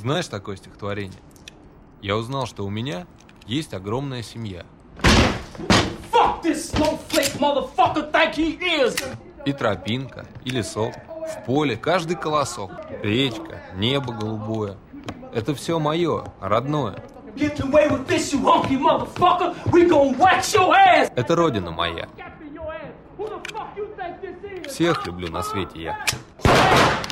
Знаешь такое стихотворение? Я узнал, что у меня есть огромная семья. Fuck this snowflake motherfucker think he is! И тропинка, и лесок, в поле каждый колосок, речка, небо голубое. Это все мое, родное. Get away with this, you hunky motherfucker! We gon' wax your ass! Это родина моя. Всех люблю на свете я.